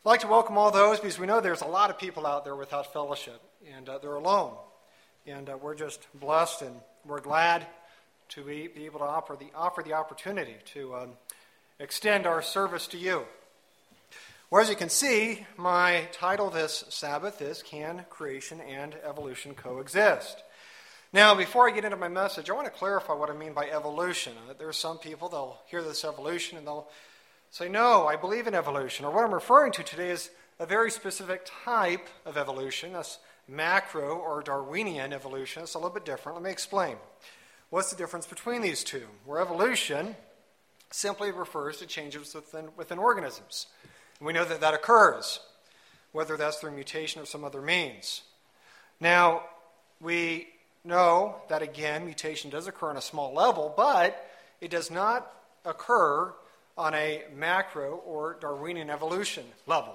I'd like to welcome all those because we know there's a lot of people out there without fellowship, and they're alone. And we're just blessed, and we're glad to be able to offer the opportunity to extend our service to you. Well, as you can see, my title this Sabbath is Can Creation and Evolution Coexist? Now, before I get into my message, I want to clarify what I mean by evolution. There are some people, they'll hear this evolution and they'll say, no, I believe in evolution. Or what I'm referring to today is a very specific type of evolution. That's macro or Darwinian evolution. It's a little bit different. Let me explain. What's the difference between these two? Where evolution simply refers to changes within organisms. And we know that occurs, whether that's through mutation or some other means. Now, we know that, again, mutation does occur on a small level, but it does not occur on a macro or Darwinian evolution level.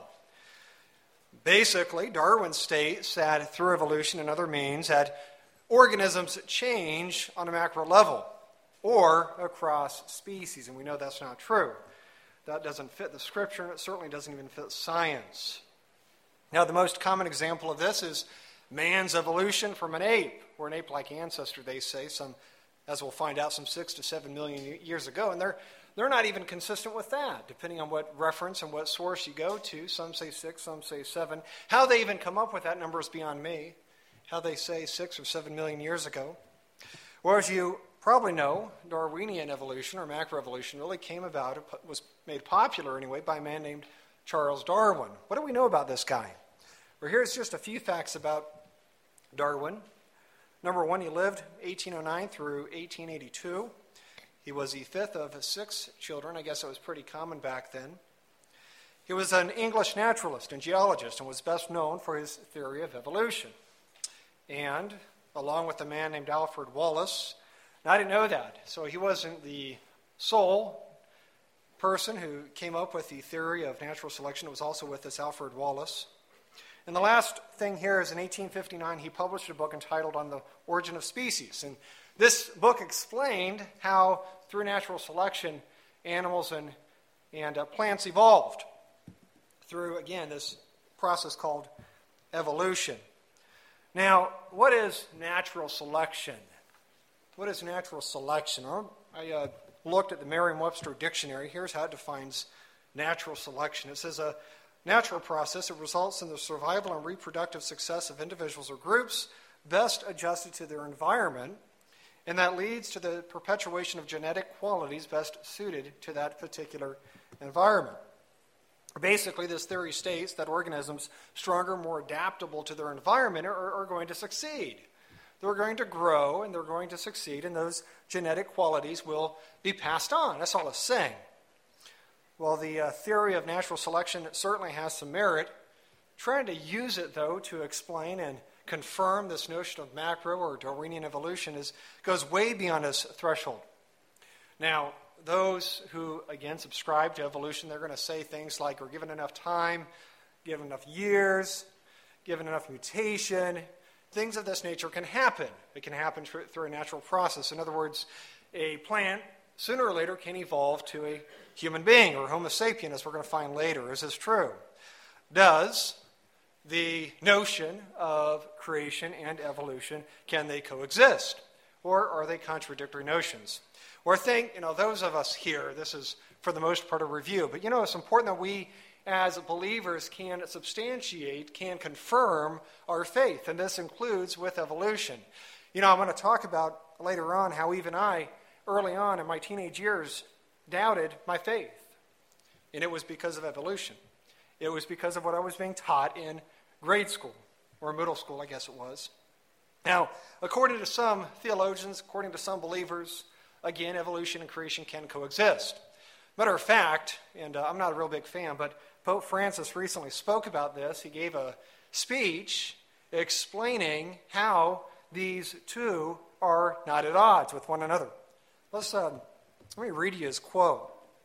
Basically, Darwin states that through evolution and other means that organisms change on a macro level or across species, and we know that's not true. That doesn't fit the scripture, and it certainly doesn't even fit science. Now, the most common example of this is man's evolution from an ape, or an ape-like ancestor, they say, as we'll find out, some 6 to 7 million years ago, and they're not even consistent with that, depending on what reference and what source you go to. Some say 6, some say 7. How they even come up with that number is beyond me. How they say 6 or 7 million years ago. Well, as you probably know, Darwinian evolution or macroevolution really came about, it was made popular anyway, by a man named Charles Darwin. What do we know about this guy? Well, here's just a few facts about Darwin. Number one, he lived 1809 through 1882. He was the fifth of 6 children. I guess it was pretty common back then. He was an English naturalist and geologist and was best known for his theory of evolution. And along with a man named Alfred Wallace, now I didn't know that, so he wasn't the sole person who came up with the theory of natural selection. It was also with this Alfred Wallace. And the last thing here is in 1859, he published a book entitled On the Origin of Species. And this book explained how, through natural selection, animals and plants evolved through, again, this process called evolution. Now, what is natural selection? What is natural selection? I looked at the Merriam-Webster dictionary. Here's how it defines natural selection. It says a natural process that results in the survival and reproductive success of individuals or groups best adjusted to their environment, and that leads to the perpetuation of genetic qualities best suited to that particular environment. Basically, this theory states that organisms stronger, more adaptable to their environment are going to succeed. They're going to grow and they're going to succeed, and those genetic qualities will be passed on. That's all it's saying. Well, the theory of natural selection certainly has some merit. Trying to use it, though, to explain and confirm this notion of macro or Darwinian evolution goes way beyond its threshold. Now, those who, again, subscribe to evolution, they're going to say things like, we're given enough time, given enough years, given enough mutation. Things of this nature can happen. It can happen through a natural process. In other words, a plant, sooner or later, can evolve to a human being, or Homo sapien, as we're going to find later. Is this true? Does the notion of creation and evolution, can they coexist? Or are they contradictory notions? Or think, those of us here, this is for the most part a review, but it's important that we as believers can substantiate, can confirm our faith, and this includes with evolution. I'm going to talk about later on how even I, early on in my teenage years, doubted my faith. And it was because of evolution. It was because of what I was being taught in grade school, or middle school, I guess it was. Now, according to some theologians, according to some believers, again, evolution and creation can coexist. Matter of fact, and I'm not a real big fan, but Pope Francis recently spoke about this. He gave a speech explaining how these two are not at odds with one another. Let me read you his quote.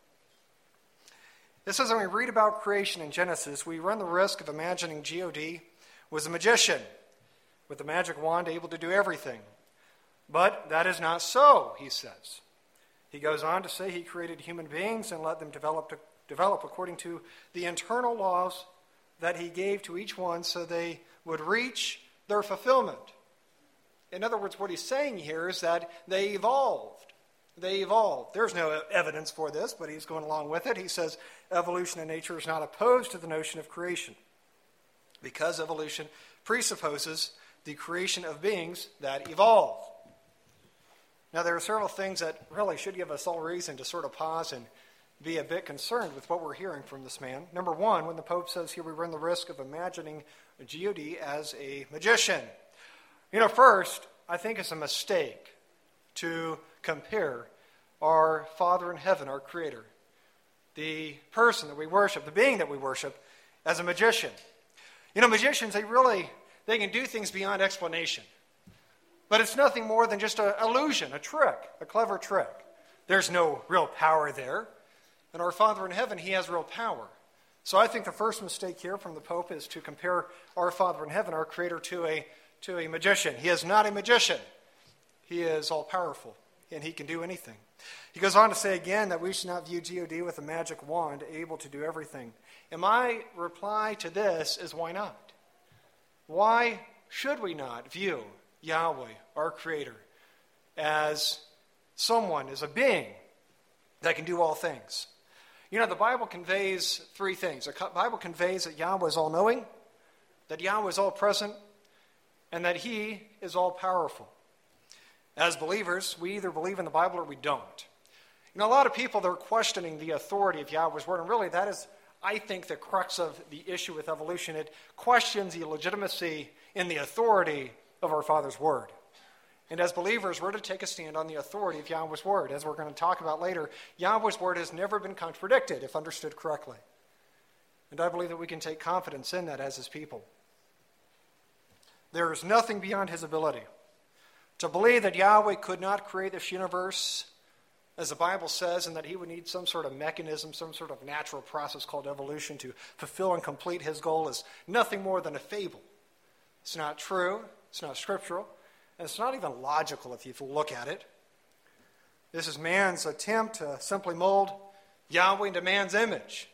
It says, when we read about creation in Genesis, we run the risk of imagining God was a magician with a magic wand able to do everything. But that is not so, he says. He goes on to say he created human beings and let them develop according to the internal laws that he gave to each one so they would reach their fulfillment. In other words, what he's saying here is that they evolved. They evolved. There's no evidence for this, but he's going along with it. He says evolution in nature is not opposed to the notion of creation, because evolution presupposes the creation of beings that evolve. Now, there are several things that really should give us all reason to sort of pause and be a bit concerned with what we're hearing from this man. Number one, when the Pope says here we run the risk of imagining God as a magician. First, I think it's a mistake to compare our Father in heaven, our Creator, the person that we worship, the being that we worship, as a magician. Magicians, they can do things beyond explanation. But it's nothing more than just an illusion, a trick, a clever trick. There's no real power there. And our Father in heaven, he has real power. So I think the first mistake here from the Pope is to compare our Father in heaven, our Creator, to a magician. He is not a magician. He is all-powerful, and he can do anything. He goes on to say again that we should not view God with a magic wand, able to do everything. And my reply to this is why not? Why should we not view Yahweh, our Creator, as someone, as a being that can do all things? The Bible conveys three things. The Bible conveys that Yahweh is all-knowing, that Yahweh is all-present, and that he is all-powerful. As believers, we either believe in the Bible or we don't. A lot of people, they're questioning the authority of Yahweh's word, and really that is, I think, the crux of the issue with evolution. It questions the legitimacy and the authority of our Father's word. And as believers, we're to take a stand on the authority of Yahweh's word. As we're going to talk about later, Yahweh's word has never been contradicted if understood correctly. And I believe that we can take confidence in that as his people. There is nothing beyond his ability. To believe that Yahweh could not create this universe, as the Bible says, and that he would need some sort of mechanism, some sort of natural process called evolution to fulfill and complete his goal is nothing more than a fable. It's not true. It's not scriptural. And it's not even logical if you look at it. This is man's attempt to simply mold Yahweh into man's image,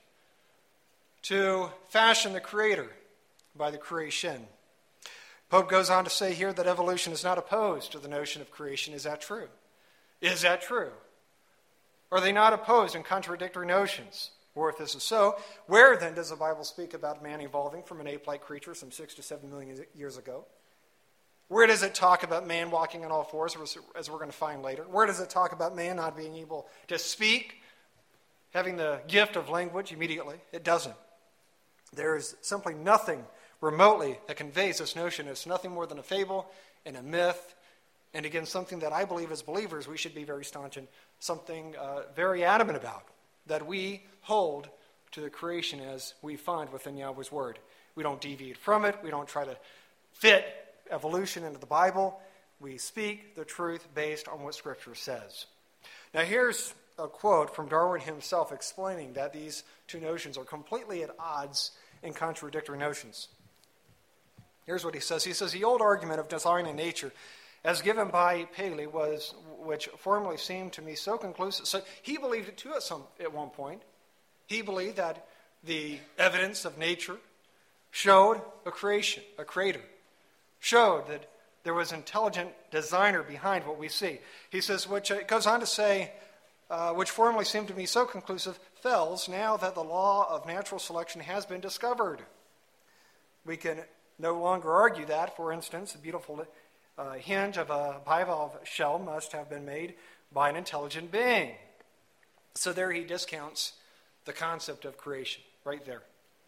to fashion the Creator by the creation. Pope goes on to say here that evolution is not opposed to the notion of creation. Is that true? Is that true? Are they not opposed in contradictory notions? Or if this is so, where then does the Bible speak about man evolving from an ape-like creature some 6 to 7 million years ago? Where does it talk about man walking on all fours, as we're going to find later? Where does it talk about man not being able to speak, having the gift of language immediately? It doesn't. There is simply nothing remotely that conveys this notion. It's nothing more than a fable and a myth, and again, something that I believe as believers we should be very staunch in, something very adamant about, that we hold to the creation as we find within Yahweh's word. We don't deviate from it. We don't try to fit evolution into the Bible. We speak the truth based on what Scripture says. Now here's a quote from Darwin himself explaining that these two notions are completely at odds and contradictory notions. Here's what he says. He says, the old argument of design in nature, as given by Paley, which formerly seemed to me so conclusive. So he believed it too at one point. He believed that the evidence of nature showed a creator, showed that there was an intelligent designer behind what we see. He says, which it goes on to say, which formerly seemed to me so conclusive, fails now that the law of natural selection has been discovered. We can no longer argue that, for instance, a beautiful hinge of a bivalve shell must have been made by an intelligent being. So there he discounts the concept of creation, right there.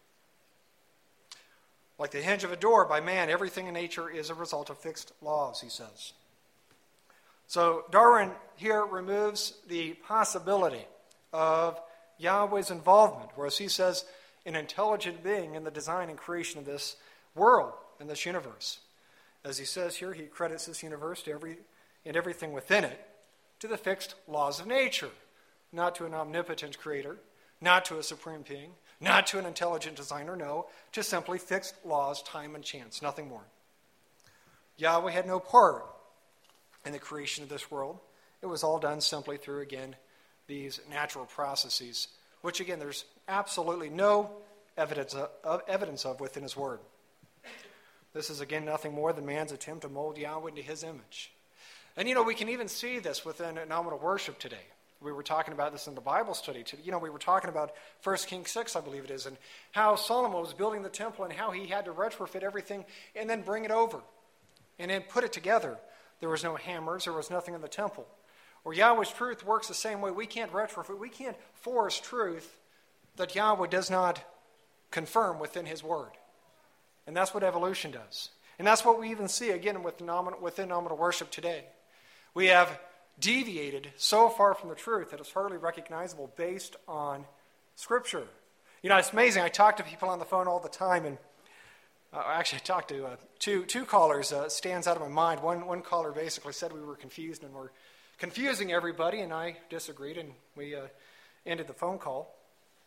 Like the hinge of a door by man, everything in nature is a result of fixed laws, he says. So Darwin here removes the possibility of Yahweh's involvement, whereas he says an intelligent being in the design and creation of this world and this universe. As he says here, he credits this universe and everything within it to the fixed laws of nature, not to an omnipotent creator, not to a supreme being, not to an intelligent designer, no, to simply fixed laws, time, and chance, nothing more. Yahweh had no part in the creation of this world. It was all done simply through, again, these natural processes, which, again, there's absolutely no evidence of within his word. This is, again, nothing more than man's attempt to mold Yahweh into his image. And, we can even see this within nominal worship today. We were talking about this in the Bible study. We were talking about 1 Kings 6, I believe it is, and how Solomon was building the temple and how he had to retrofit everything and then bring it over and then put it together. There was no hammers. There was nothing in the temple. Or Yahweh's truth works the same way. We can't retrofit. We can't force truth that Yahweh does not confirm within his word. And that's what evolution does. And that's what we even see, again, within nominal worship today. We have deviated so far from the truth that it's hardly recognizable based on Scripture. It's amazing. I talk to people on the phone all the time, and actually I talked to two callers. Stands out of my mind. One caller basically said we were confused and were confusing everybody, and I disagreed, and we ended the phone call.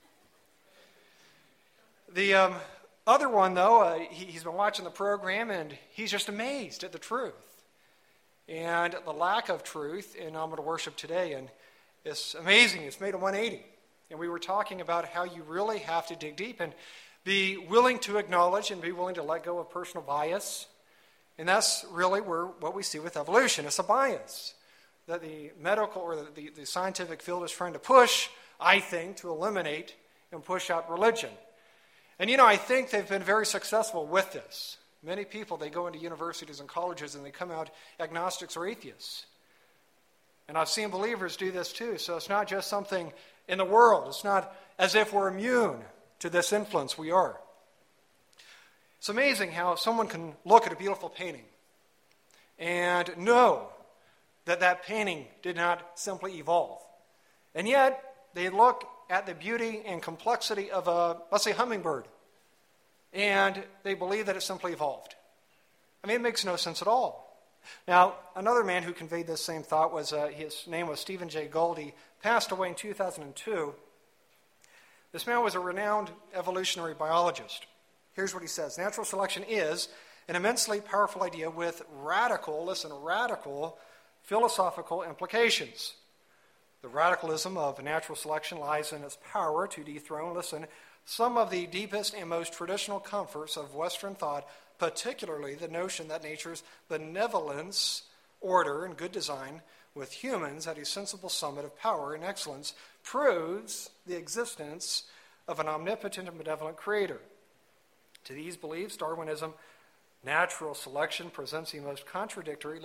The other one, though, he's been watching the program, and he's just amazed at the truth and the lack of truth in nominal worship today. And it's amazing. It's made a 180. And we were talking about how you really have to dig deep and be willing to acknowledge and be willing to let go of personal bias. And that's really what we see with evolution. It's a bias that the medical or the scientific field is trying to push, I think, to eliminate and push out religion. And, I think they've been very successful with this. Many people, they go into universities and colleges and they come out agnostics or atheists. And I've seen believers do this too. So it's not just something in the world. It's not as if we're immune to this influence. We are. It's amazing how someone can look at a beautiful painting and know that painting did not simply evolve. And yet, they look at the beauty and complexity of let's say, hummingbird, and they believe that it simply evolved. It makes no sense at all. Now, another man who conveyed this same thought was, his name was Stephen Jay Gould. He passed away in 2002. This man was a renowned evolutionary biologist. Here's what he says. Natural selection is an immensely powerful idea with radical philosophical implications. The radicalism of natural selection lies in its power to dethrone, some of the deepest and most traditional comforts of Western thought, particularly the notion that nature's benevolence, order, and good design with humans at a sensible summit of power and excellence proves the existence of an omnipotent and benevolent creator. To these beliefs, Darwinism, natural selection presents the most contradictory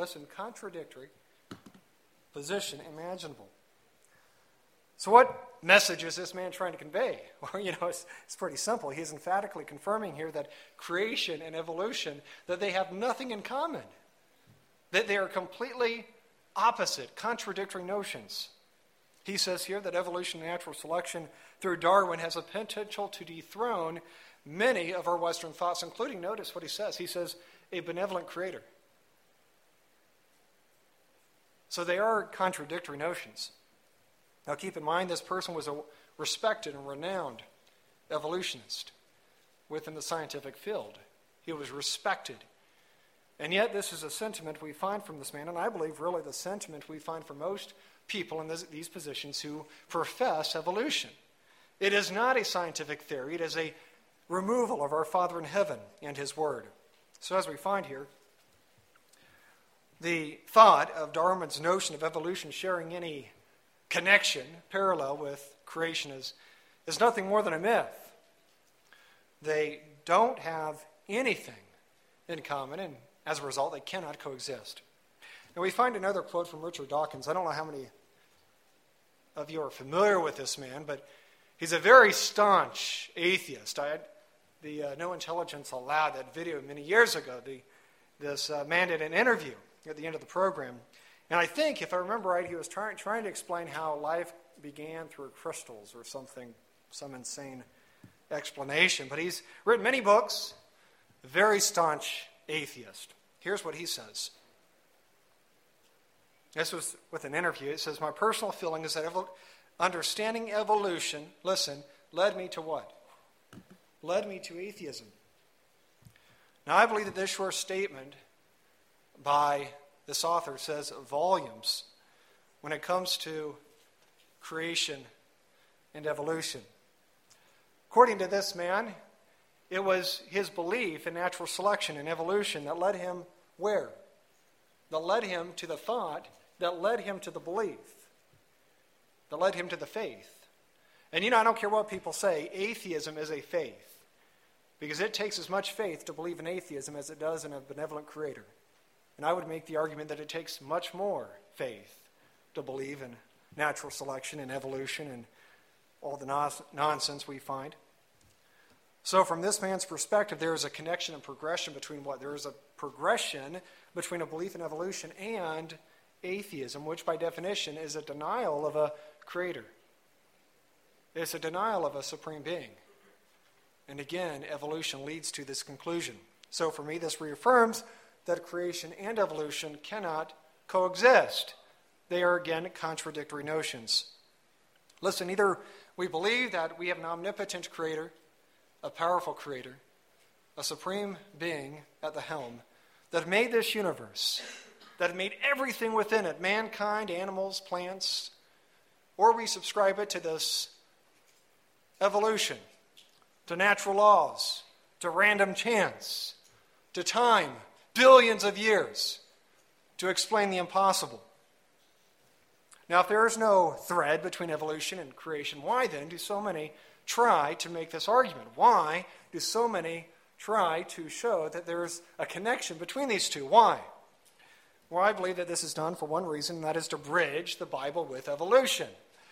position imaginable. So what message is this man trying to convey? Well, it's pretty simple. He's emphatically confirming here that creation and evolution, that they have nothing in common, that they are completely opposite, contradictory notions. He says here that evolution and natural selection through Darwin has a potential to dethrone many of our Western thoughts, including, notice what he says, a benevolent creator. So they are contradictory notions. Now keep in mind, this person was a respected and renowned evolutionist within the scientific field. He was respected. And yet this is a sentiment we find from this man, and I believe really the sentiment we find from most people in these positions who profess evolution. It is not a scientific theory. It is a removal of our Father in heaven and his word. So as we find here, the thought of Darwin's notion of evolution sharing any connection, parallel with creation is nothing more than a myth. They don't have anything in common, and as a result, they cannot coexist. Now we find another quote from Richard Dawkins. I don't know how many of you are familiar with this man, but he's a very staunch atheist. I had the No Intelligence Allowed, that video many years ago. This man did an interview at the end of the program. And I think, if I remember right, he was trying to explain how life began through crystals or something, some insane explanation. But he's written many books, a very staunch atheist. Here's what he says. This was with an interview. It says, my personal feeling is that understanding evolution, led me to what? Led me to atheism. Now, I believe that this short statement by this author says volumes when it comes to creation and evolution. According to this man, it was his belief in natural selection and evolution that led him where? That led him to the thought, that led him to the belief, that led him to the faith. And I don't care what people say, atheism is a faith. Because it takes as much faith to believe in atheism as it does in a benevolent creator. And I would make the argument that it takes much more faith to believe in natural selection and evolution and all the nonsense we find. So from this man's perspective, there is a connection and progression between what? There is a progression between a belief in evolution and atheism, which by definition is a denial of a creator. It's a denial of a supreme being. And again, evolution leads to this conclusion. So for me, this reaffirms that creation and evolution cannot coexist. They are, again, contradictory notions. Listen, either we believe that we have an omnipotent creator, a powerful creator, a supreme being at the helm that made this universe, that made everything within it, mankind, animals, plants, or we subscribe it to this evolution, to natural laws, to random chance, to time, billions of years, to explain the impossible. Now, if there is no thread between evolution and creation, why then do so many try to make this argument? Why do so many try to show that there is a connection between these two? Why? Well, I believe that this is done for one reason, and that is to bridge the Bible with evolution.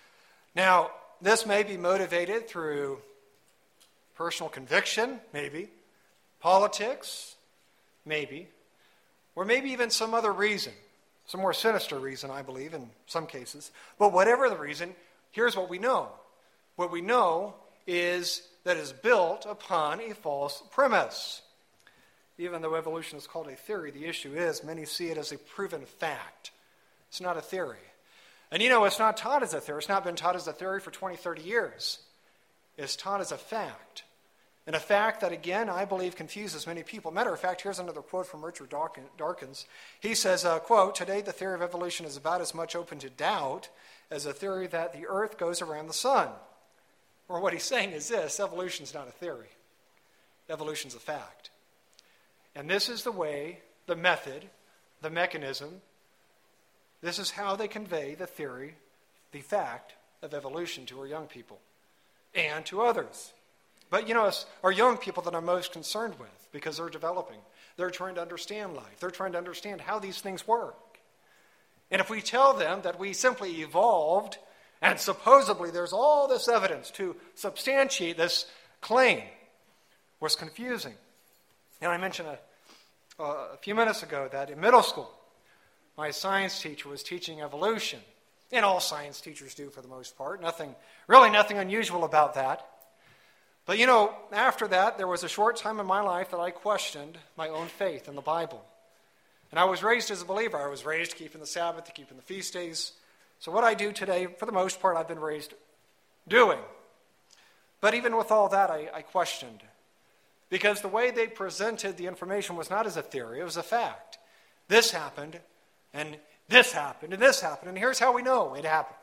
Now, this may be motivated through personal conviction, maybe, politics, maybe, or maybe even some other reason, some more sinister reason, I believe, in some cases. But whatever the reason, here's what we know. What we know is that it is built upon a false premise. Even though evolution is called a theory, the issue is many see it as a proven fact. It's not a theory. And it's not taught as a theory. It's not been taught as a theory for 20, 30 years. It's taught as a fact. And a fact that, again, I believe confuses many people. Matter of fact, here's another quote from Richard Dawkins. He says, quote, "Today the theory of evolution is about as much open to doubt as a theory that the earth goes around the sun." Or what he's saying is this: evolution's not a theory. Evolution's a fact. And this is the way, the method, the mechanism, this is how they convey the theory, the fact of evolution to our young people and to others. But, it's our young people that I'm most concerned with because they're developing. They're trying to understand life. They're trying to understand how these things work. And if we tell them that we simply evolved and supposedly there's all this evidence to substantiate this claim, was confusing. And I mentioned a few minutes ago that in middle school, my science teacher was teaching evolution. And all science teachers do for the most part. Nothing unusual about that. But after that, there was a short time in my life that I questioned my own faith in the Bible. And I was raised as a believer. I was raised keeping the Sabbath, keeping the feast days. So what I do today, for the most part, I've been raised doing. But even with all that, I questioned. Because the way they presented the information was not as a theory, it was a fact. This happened, and this happened, and this happened, and here's how we know it happened.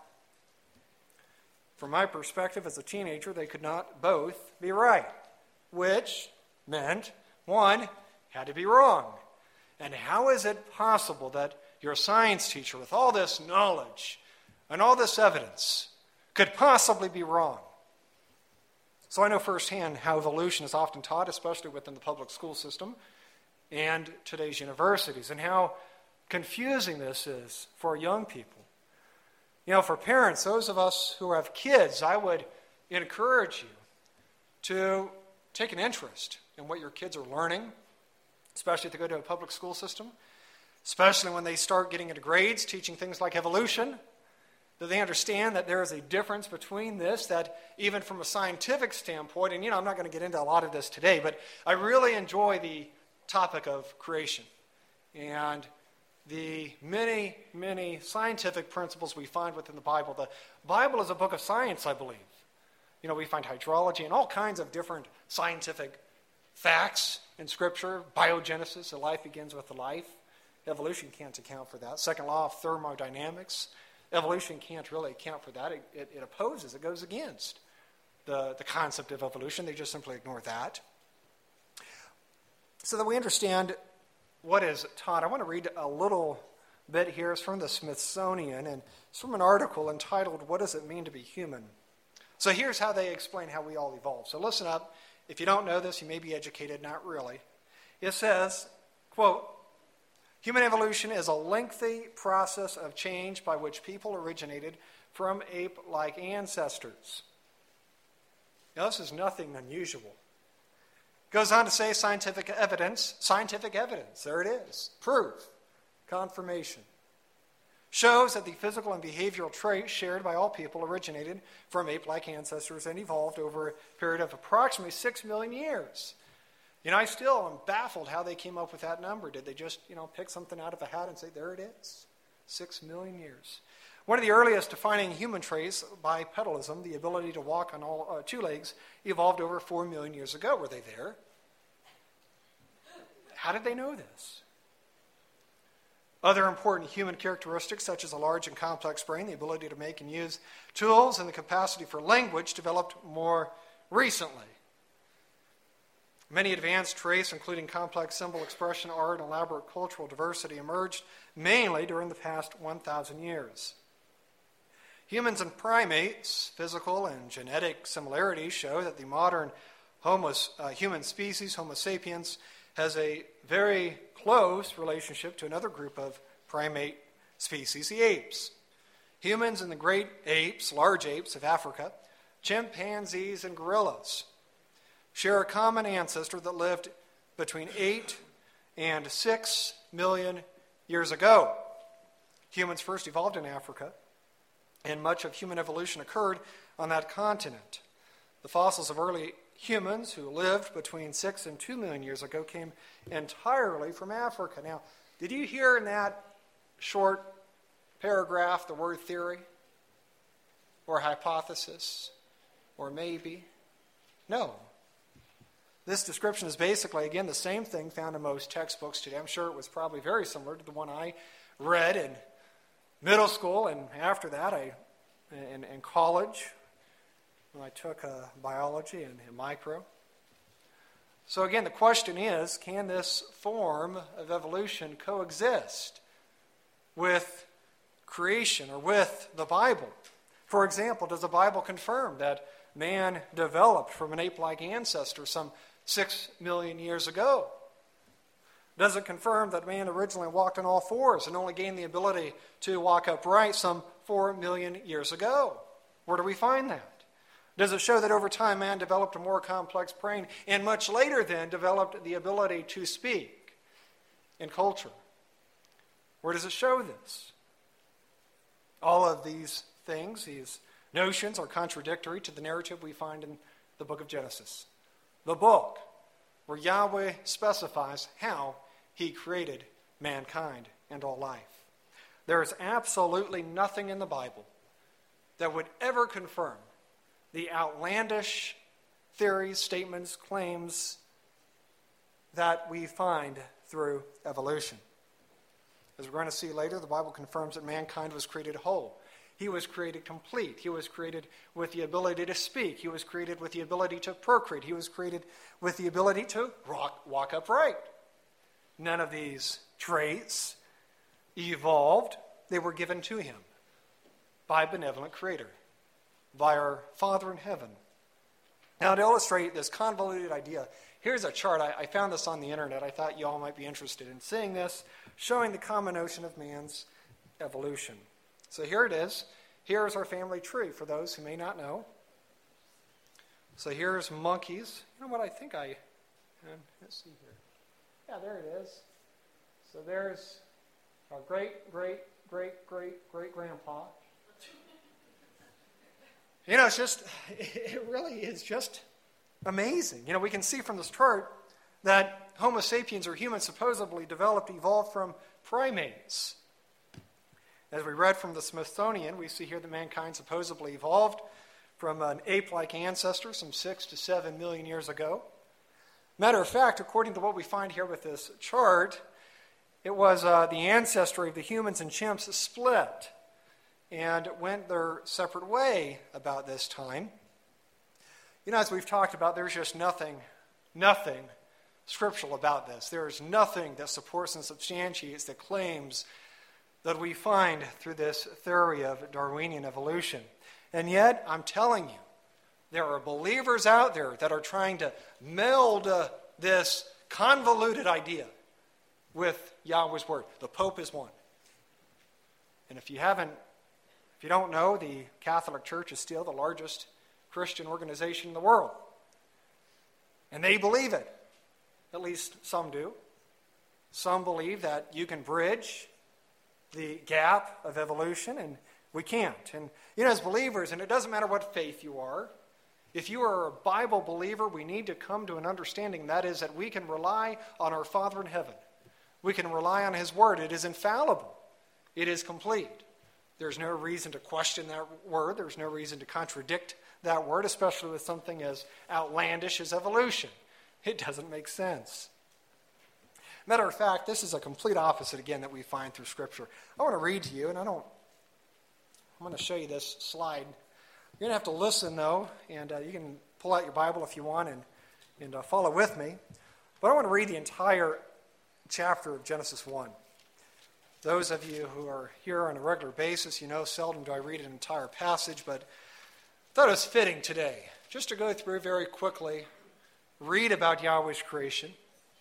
From my perspective as a teenager, they could not both be right, which meant one had to be wrong. And how is it possible that your science teacher, with all this knowledge and all this evidence, could possibly be wrong? So I know firsthand how evolution is often taught, especially within the public school system and today's universities, and how confusing this is for young people. For parents, those of us who have kids, I would encourage you to take an interest in what your kids are learning, especially if they go to a public school system, especially when they start getting into grades, teaching things like evolution, that they understand that there is a difference between this, that even from a scientific standpoint, and I'm not going to get into a lot of this today, but I really enjoy the topic of creation and the many, many scientific principles we find within the Bible. The Bible is a book of science, I believe. We find hydrology and all kinds of different scientific facts in Scripture. Biogenesis, that life begins with the life. Evolution can't account for that. Second law of thermodynamics. Evolution can't really account for that. It opposes, it goes against the concept of evolution. They just simply ignore that. So that we understand what is taught, I want to read a little bit here. It's from the Smithsonian, and it's from an article entitled, "What Does It Mean to Be Human?" So here's how they explain how we all evolved. So listen up. If you don't know this, you may be educated, not really. It says, quote, "Human evolution is a lengthy process of change by which people originated from ape-like ancestors." Now, this is nothing unusual. Goes on to say scientific evidence, there it is, proof, confirmation, shows that the physical and behavioral traits shared by all people originated from ape-like ancestors and evolved over a period of approximately 6 million years. I still am baffled how they came up with that number. Did they just, pick something out of a hat and say, there it is, 6 million years? One of the earliest defining human traits, bipedalism, the ability to walk on all two legs, evolved over 4 million years ago. Were they there? How did they know this? Other important human characteristics, such as a large and complex brain, the ability to make and use tools, and the capacity for language, developed more recently. Many advanced traits, including complex symbol expression, art, and elaborate cultural diversity, emerged mainly during the past 1,000 years. Humans and primates, physical and genetic similarities show that the modern human species, Homo sapiens, has a very close relationship to another group of primate species, the apes. Humans and the great apes, large apes of Africa, chimpanzees and gorillas, share a common ancestor that lived between 8 and 6 million years ago. Humans first evolved in Africa, and much of human evolution occurred on that continent. The fossils of early humans who lived between 6 and 2 million years ago came entirely from Africa. Now, did you hear in that short paragraph the word theory or hypothesis or maybe? No. This description is basically, again, the same thing found in most textbooks today. I'm sure it was probably very similar to the one I read in middle school, and after that, in college, when I took biology and micro. So again, the question is, can this form of evolution coexist with creation or with the Bible? For example, does the Bible confirm that man developed from an ape-like ancestor some 6 million years ago? Does it confirm that man originally walked on all fours and only gained the ability to walk upright some 4 million years ago? Where do we find that? Does it show that over time man developed a more complex brain and much later then developed the ability to speak in culture? Where does it show this? All of these things, these notions, are contradictory to the narrative we find in the book of Genesis, the book where Yahweh specifies how he created mankind and all life. There is absolutely nothing in the Bible that would ever confirm the outlandish theories, statements, claims that we find through evolution. As we're going to see later, the Bible confirms that mankind was created whole. He was created complete. He was created with the ability to speak. He was created with the ability to procreate. He was created with the ability to walk upright. None of these traits evolved. They were given to him by a benevolent Creator, by our Father in heaven. Now, to illustrate this convoluted idea, here's a chart. I found this on the internet. I thought you all might be interested in seeing this, showing the common notion of man's evolution. So here it is. Here is our family tree, for those who may not know. So here's monkeys. You know what I think let's see here. Yeah, there it is. So there's our great-great-great-great-great-grandpa. It really is just amazing. We can see from this chart that Homo sapiens, or humans, supposedly evolved from primates. As we read from the Smithsonian, we see here that mankind supposedly evolved from an ape-like ancestor some 6 to 7 million years ago. Matter of fact, according to what we find here with this chart, it was the ancestry of the humans and chimps split and went their separate way about this time. As we've talked about, there's just nothing scriptural about this. There is nothing that supports and substantiates the claims that we find through this theory of Darwinian evolution. And yet, I'm telling you, there are believers out there that are trying to meld this convoluted idea with Yahweh's Word. The Pope is one. And if you don't know, the Catholic Church is still the largest Christian organization in the world. And they believe it. At least some do. Some believe that you can bridge the gap of evolution, and we can't. And, as believers, and it doesn't matter what faith you are, if you are a Bible believer, we need to come to an understanding, that is, that we can rely on our Father in heaven. We can rely on His Word. It is infallible. It is complete. There's no reason to question that Word. There's no reason to contradict that Word, especially with something as outlandish as evolution. It doesn't make sense. Matter of fact, this is a complete opposite, again, that we find through Scripture. I want to read to you, and I'm going to show you this slide. You're going to have to listen, though, and you can pull out your Bible if you want and follow with me. But I want to read the entire chapter of Genesis 1. Those of you who are here on a regular basis, seldom do I read an entire passage, but I thought it was fitting today just to go through very quickly, read about Yahweh's creation.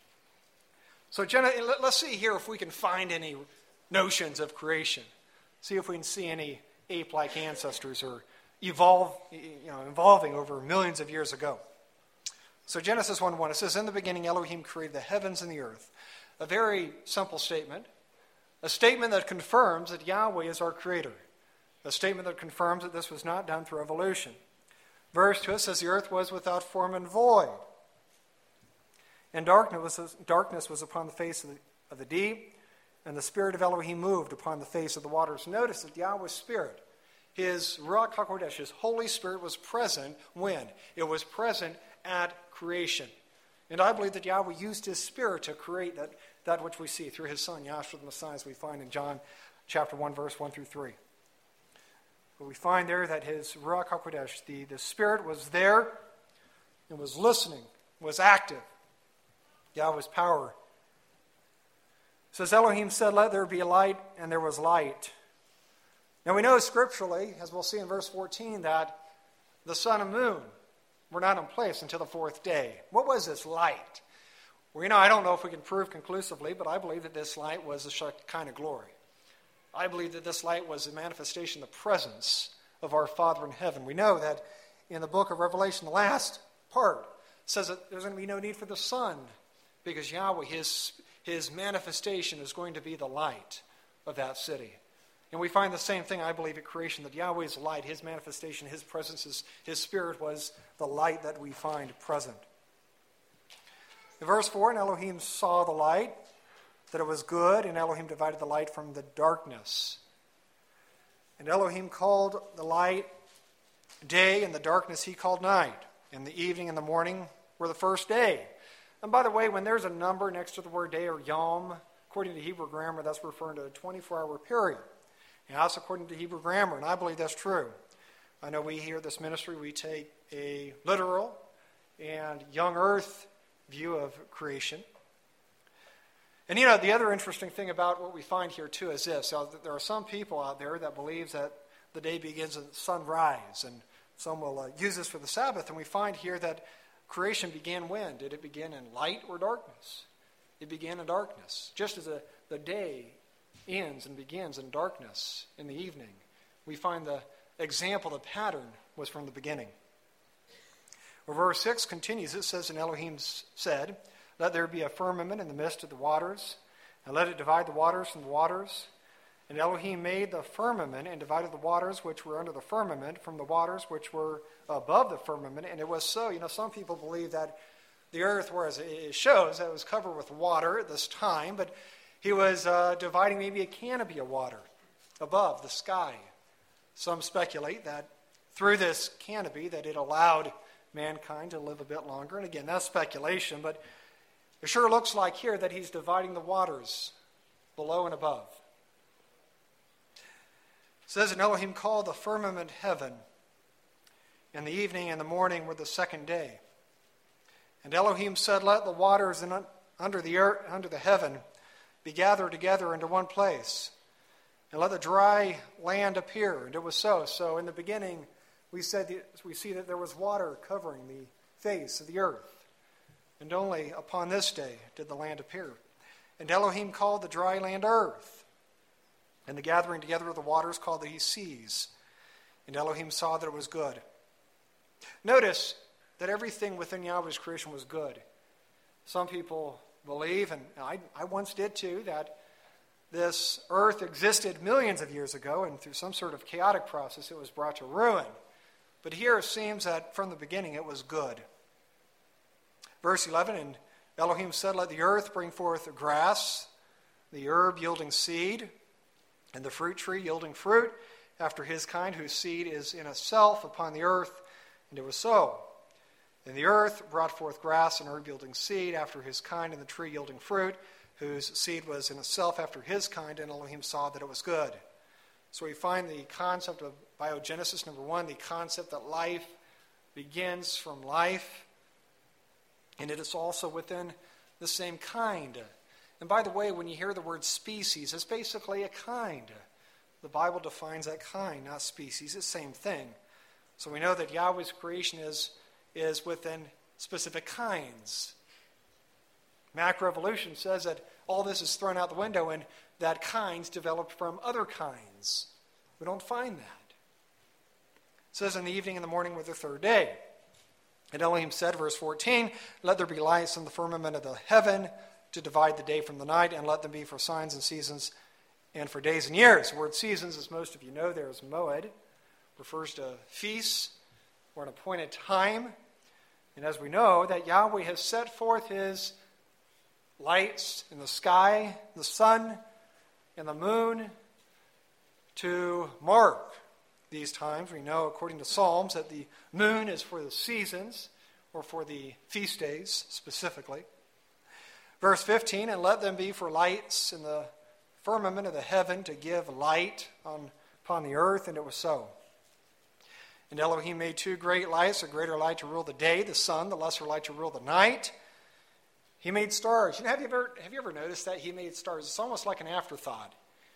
So let's see here if we can find any notions of creation. See if we can see any ape-like ancestors or evolving over millions of years ago. So Genesis 1:1, it says, "In the beginning Elohim created the heavens and the earth." A very simple statement. A statement that confirms that Yahweh is our creator. A statement that confirms that this was not done through evolution. Verse 2 says, "The earth was without form and void. And darkness was upon the face of the deep, and the Spirit of Elohim moved upon the face of the waters." Notice that Yahweh's Spirit, His Ruach HaKodesh, His Holy Spirit, was present when? It was present at creation. And I believe that Yahweh used His Spirit to create that which we see through His Son, Yahshua the Messiah, as we find in John chapter 1, verse 1 through 3. But we find there that His Ruach HaKodesh, the Spirit, was there and was listening, was active. Yahweh's power. It says, Elohim said, "Let there be light," and there was light. Now we know scripturally, as we'll see in verse 14, that the sun and moon were not in place until the fourth day. What was this light? Well, I don't know if we can prove conclusively, but I believe that this light was a Shekinah glory. I believe that this light was a manifestation of the presence of our Father in heaven. We know that in the book of Revelation, the last part says that there's going to be no need for the sun, because Yahweh, his manifestation is going to be the light of that city. And we find the same thing, I believe, at creation, that Yahweh's light, His manifestation, His presence, His Spirit was the light that we find present. In verse 4, "And Elohim saw the light, that it was good, and Elohim divided the light from the darkness. And Elohim called the light day, and the darkness He called night. And the evening and the morning were the first day." And by the way, when there's a number next to the word day or yom, according to Hebrew grammar, that's referring to a 24-hour period. And that's according to Hebrew grammar, and I believe that's true. I know we here at this ministry, we take a literal and young earth view of creation. And the other interesting thing about what we find here too is this. There are some people out there that believe that the day begins at sunrise, and some will use this for the Sabbath, and we find here that creation began when? Did it begin in light or darkness? It began in darkness. Just as the day ends and begins in darkness in the evening, we find the example, the pattern, was from the beginning. Well, verse 6 continues. It says, "And Elohim said, Let there be a firmament in the midst of the waters, and let it divide the waters from the waters. And Elohim made the firmament and divided the waters which were under the firmament from the waters which were above the firmament. And it was so." Some people believe that the earth, whereas it shows that it was covered with water at this time, but He was dividing maybe a canopy of water above the sky. Some speculate that through this canopy that it allowed mankind to live a bit longer. And again, that's speculation, but it sure looks like here that He's dividing the waters below and above. It says, "And Elohim called the firmament heaven, and the evening and the morning were the second day. And Elohim said, let the waters under the earth, under the heaven be gathered together into one place, and let the dry land appear. And it was so. So in the beginning, we see that there was water covering the face of the earth. And only upon this day did the land appear. And Elohim called the dry land earth, and the gathering together of the waters called he seas. And Elohim saw that it was good. Notice that everything within Yahweh's creation was good. Some people believe, and I once did too, that this earth existed millions of years ago, and through some sort of chaotic process it was brought to ruin. But here it seems that from the beginning it was good. Verse 11, and Elohim said, let the earth bring forth grass, the herb yielding seed, and the fruit tree yielding fruit, after his kind, whose seed is in itself upon the earth. And it was so. And the earth brought forth grass and herb yielding seed after his kind, and the tree yielding fruit, whose seed was in itself after his kind, and Elohim saw that it was good. So we find the concept of biogenesis, number one, the concept that life begins from life, and it is also within the same kind. And by the way, when you hear the word species, it's basically a kind. The Bible defines that kind, not species. It's the same thing. So we know that Yahweh's creation is within specific kinds. Macroevolution says that all this is thrown out the window and that kinds developed from other kinds. We don't find that. It says in the evening and the morning were the third day. And Elohim said, verse 14, let there be lights in the firmament of the heaven to divide the day from the night, and let them be for signs and seasons and for days and years. The word seasons, as most of you know, there is moed, refers to feasts or an appointed time. And as we know, that Yahweh has set forth his lights in the sky, the sun, and the moon to mark these times. We know, according to Psalms, that the moon is for the seasons or for the feast days specifically. Verse 15, and let them be for lights in the firmament of the heaven to give light upon the earth, and it was so. And Elohim made two great lights, a greater light to rule the day, the sun, the lesser light to rule the night. He made stars. Have you ever noticed that he made stars? It's almost like an afterthought.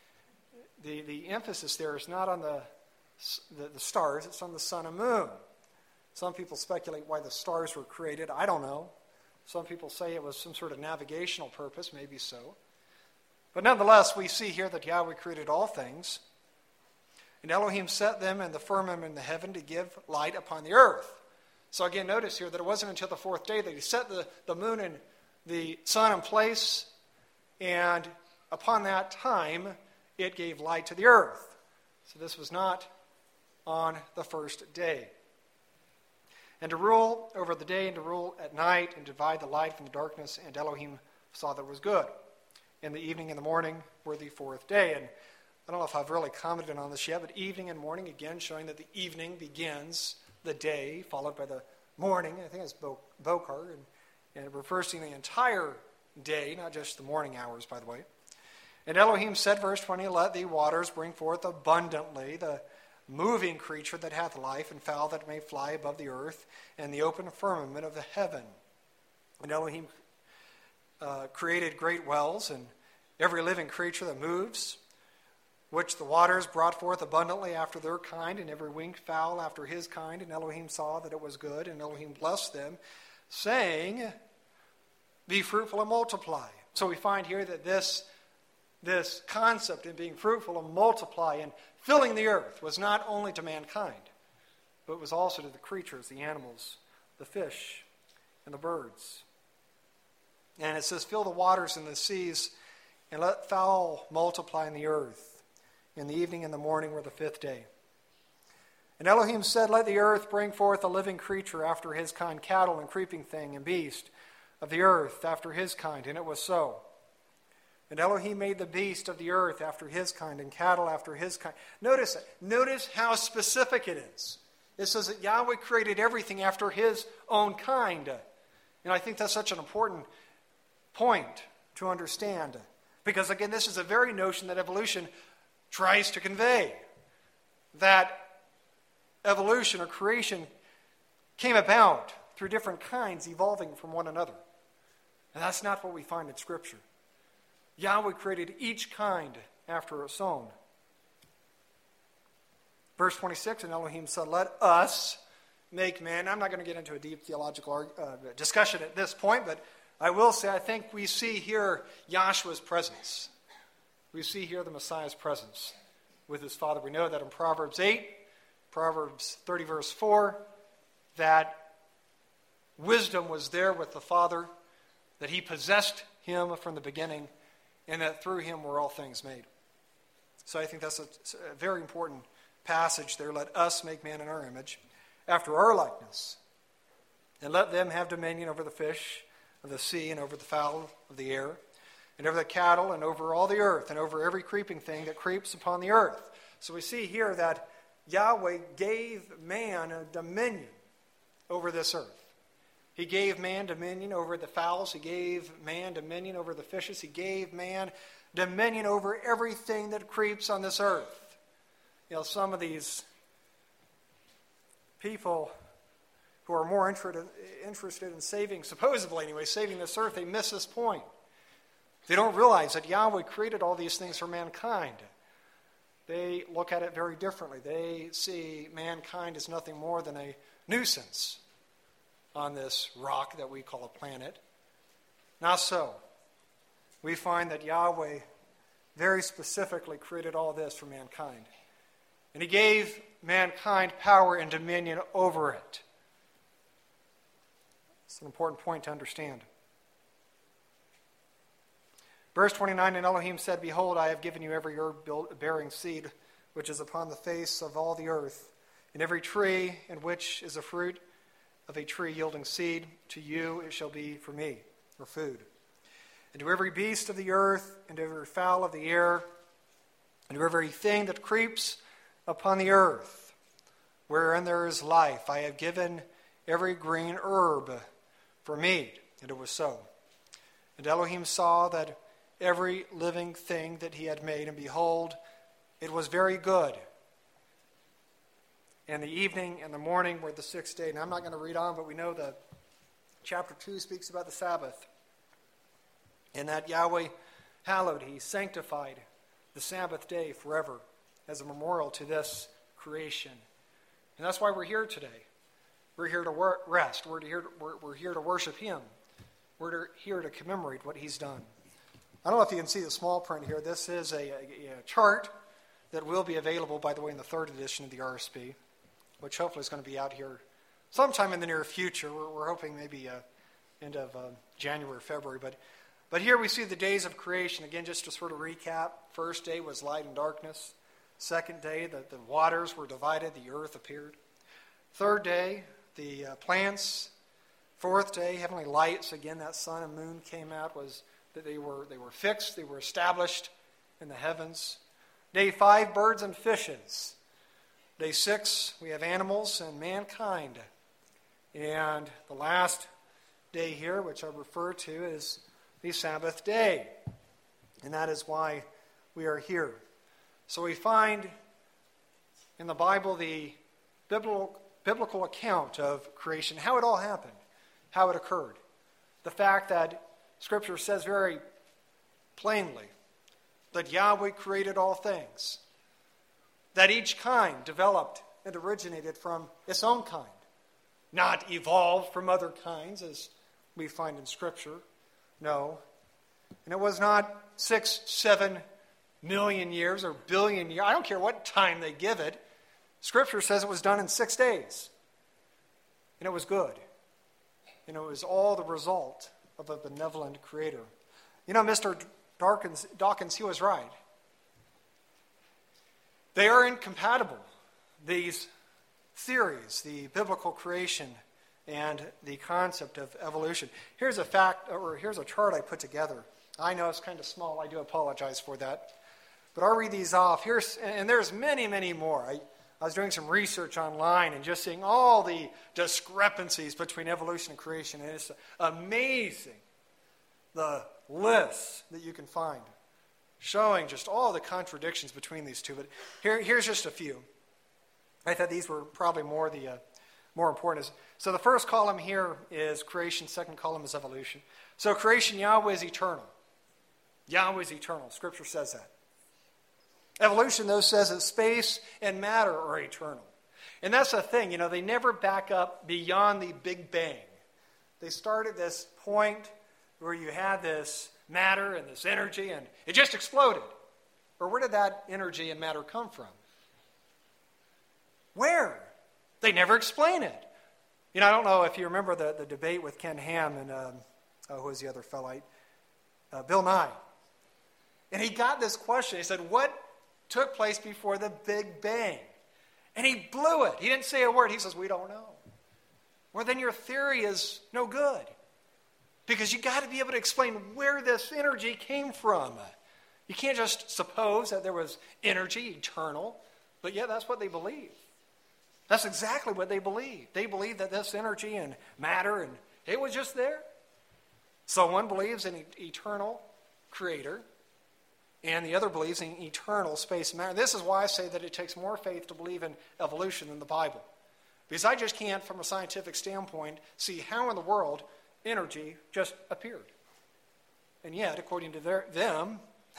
The emphasis there is not on the stars, it's on the sun and moon. Some people speculate why the stars were created. I don't know. Some people say it was some sort of navigational purpose, maybe so. But nonetheless, we see here that Yahweh created all things. And Elohim set them in the firmament in the heaven to give light upon the earth. So again, notice here that it wasn't until the fourth day that he set the moon and the sun in place, and upon that time it gave light to the earth. So this was not on the first day. And to rule over the day and to rule at night and divide the light from the darkness, and Elohim saw that it was good. And the evening and the morning were the fourth day. And I don't know if I've really commented on this yet, but evening and morning, again, showing that the evening begins the day, followed by the morning. I think it's Bokar, and it refers to the entire day, not just the morning hours, by the way. And Elohim said, verse 20, let the waters bring forth abundantly the moving creature that hath life, and fowl that may fly above the earth, and the open firmament of the heaven. And Elohim created great wells, and every living creature that moves, which the waters brought forth abundantly after their kind, and every winged fowl after his kind. And Elohim saw that it was good, and Elohim blessed them, saying, be fruitful and multiply. So we find here that this concept in being fruitful and multiply and filling the earth was not only to mankind, but was also to the creatures, the animals, the fish, and the birds. And it says, fill the waters and the seas, and let fowl multiply in the earth. In the evening and the morning were the fifth day. And Elohim said, let the earth bring forth a living creature after his kind, cattle and creeping thing and beast of the earth after his kind. And it was so. And Elohim made the beast of the earth after his kind, and cattle after his kind. Notice how specific it is. It says that Yahweh created everything after his own kind. And I think that's such an important point to understand. Because again, this is the very notion that evolution tries to convey. That evolution or creation came about through different kinds evolving from one another. And that's not what we find in Scripture. Yahweh created each kind after its own. Verse 26, and Elohim said, let us make man. I'm not going to get into a deep theological discussion at this point, but I will say I think we see here Yahshua's presence. We see here the Messiah's presence with his Father. We know that in Proverbs 8, Proverbs 30 verse 4, that wisdom was there with the Father, that he possessed him from the beginning, and that through him were all things made. So I think that's a very important passage there. Let us make man in our image, after our likeness, and let them have dominion over the fish of the sea, and over the fowl of the air, and over the cattle, and over all the earth, and over every creeping thing that creeps upon the earth. So we see here that Yahweh gave man a dominion over this earth. He gave man dominion over the fowls. He gave man dominion over the fishes. He gave man dominion over everything that creeps on this earth. You know, some of these people who are more interested in saving, supposedly anyway, saving this earth, they miss this point. They don't realize that Yahweh created all these things for mankind. They look at it very differently. They see mankind as nothing more than a nuisance on this rock that we call a planet. Not so. We find that Yahweh very specifically created all this for mankind. And he gave mankind power and dominion over it. It's an important point to understand. Verse 29, and Elohim said, behold, I have given you every herb bearing seed, which is upon the face of all the earth, and every tree in which is a fruit of a tree yielding seed, to you it shall be for me, for food. And to every beast of the earth, and to every fowl of the air, and to every thing that creeps upon the earth, wherein there is life, I have given every green herb for meat. And it was so. And Elohim saw that every living thing that he had made, and behold, it was very good. And the evening and the morning were the sixth day. And I'm not going to read on, but we know that chapter 2 speaks about the Sabbath. And that Yahweh hallowed, he sanctified the Sabbath day forever as a memorial to this creation. And that's why we're here today. We're here to rest. We're here to worship him. We're here to commemorate what he's done. I don't know if you can see the small print here. This is a chart that will be available, by the way, in the third edition of the RSP, which hopefully is going to be out here sometime in the near future. We're hoping maybe end of January, February. But here we see the days of creation. Again, just to sort of recap, first day was light and darkness. Second day, the waters were divided, the earth appeared. Third day, the plants. Fourth day, heavenly lights. Again, that sun and moon came out, was that they were fixed, they were established in the heavens. Day 5, birds and fishes. Day 6, we have animals and mankind. And the last day here, which I refer to, is the Sabbath day. And that is why we are here. So we find in the Bible the biblical account of creation, how it all happened, how it occurred. The fact that Scripture says very plainly that Yahweh created all things, that each kind developed and originated from its own kind, not evolved from other kinds as we find in Scripture. No. And it was not 6, 7 million years or billion years. I don't care what time they give it. Scripture says it was done in 6 days. And it was good. And it was all the result of a benevolent creator. You know, Mr. Dawkins, he was right. They are incompatible, these theories, the biblical creation and the concept of evolution. Here's a chart I put together. I know it's kind of small. I do apologize for that. But I'll read these off. And there's many, many more. I was doing some research online and just seeing all the discrepancies between evolution and creation. And it's amazing, the lists that you can find, showing just all the contradictions between these two. But here's just a few. I thought these were probably more the more important. So the first column here is creation, second column is evolution. So creation, Yahweh is eternal. Yahweh is eternal. Scripture says that. Evolution, though, says that space and matter are eternal. And that's the thing, they never back up beyond the Big Bang. They start at this point where you had this matter and this energy, and it just exploded. Or where did that energy and matter come from? Where? They never explain it. I don't know if you remember the debate with Ken Ham and, who was the other fellow? Bill Nye. And he got this question. He said, what took place before the Big Bang? And he blew it. He didn't say a word. He says, we don't know. Well, then your theory is no good. Because you got to be able to explain where this energy came from. You can't just suppose that there was energy eternal. But yeah, that's what they believe. That's exactly what they believe. They believe that this energy and matter, and it was just there. So one believes in an eternal creator, and the other believes in eternal space and matter. This is why I say that it takes more faith to believe in evolution than the Bible. Because I just can't, from a scientific standpoint, see how in the world energy just appeared. And yet, according to them,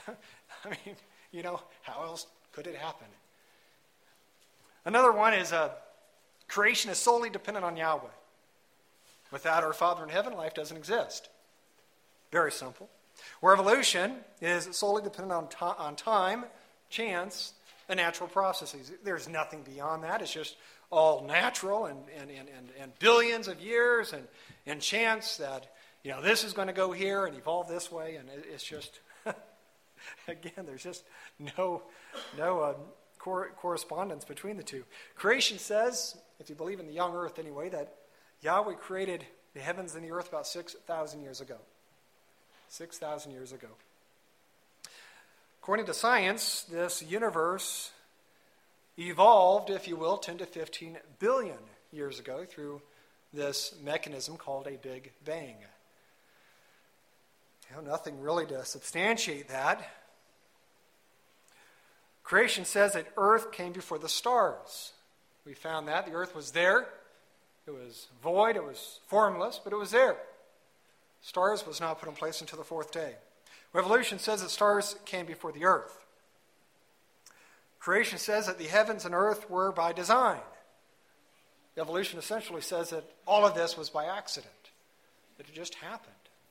how else could it happen? Another one is creation is solely dependent on Yahweh. Without our Father in heaven, life doesn't exist. Very simple. Where evolution is solely dependent on time, chance, and natural processes. There's nothing beyond that. It's just all natural and billions of years and chance that, this is going to go here and evolve this way. And it's just, again, there's just no correspondence between the two. Creation says, if you believe in the young earth anyway, that Yahweh created the heavens and the earth about 6,000 years ago. 6,000 years ago. According to science, this universe evolved, if you will, 10 to 15 billion years ago through this mechanism called a Big Bang. Nothing really to substantiate that. Creation says that earth came before the stars. We found that. The earth was there. It was void. It was formless, but it was there. Stars was not put in place until the fourth day. Revelation says that stars came before the earth. Creation says that the heavens and earth were by design. Evolution essentially says that all of this was by accident, that it just happened.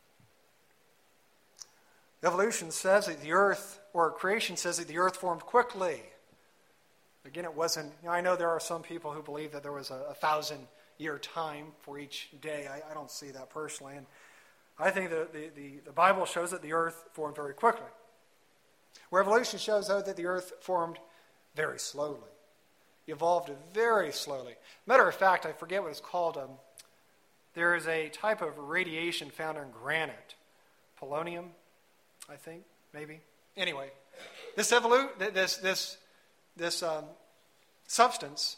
Evolution says that the earth, or creation says that the earth formed quickly. Again, it wasn't, I know there are some people who believe that there was a 1,000-year time for each day. I don't see that personally. And I think that the Bible shows that the earth formed very quickly. Where evolution shows, though, that the earth formed very slowly. Evolved very slowly. Matter of fact, I forget what it's called. There is a type of radiation found in granite. Polonium, I think, maybe. Anyway, this substance